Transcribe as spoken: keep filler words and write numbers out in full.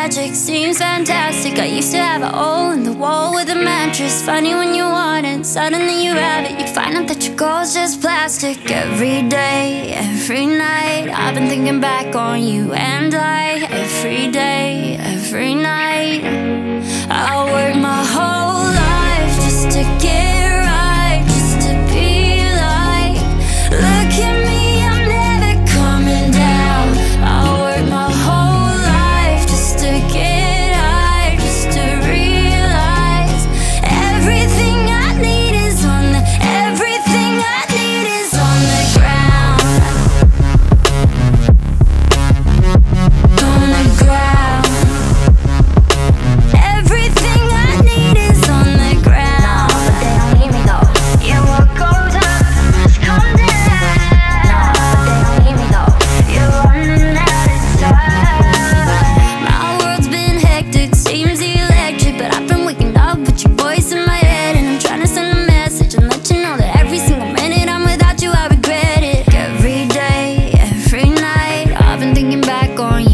magic, seems fantastic. I used to have a hole in the wall with a mattress. Funny when you want it, suddenly you have it. You find out that your goal's just plastic. Every day, every night, I've been thinking back on you and I. Every day, every night, I work my whole life just to get right, just to be like, look at me, I'm never coming down. I work my whole life just to get high, just to realize everything I need is on the, everything I need is on the ground, on the ground. Everything I need is on the ground. No, but they don't need me though. Yeah, what goes up must come down. No, but they don't need me though. You're running out of time. My world's been hectic, seems electric, but I've been waking up with your voice in my head, and I'm trying to send a message and let you know that every single minute I'm without you, I regret it. Every day, every night, I've been thinking back on you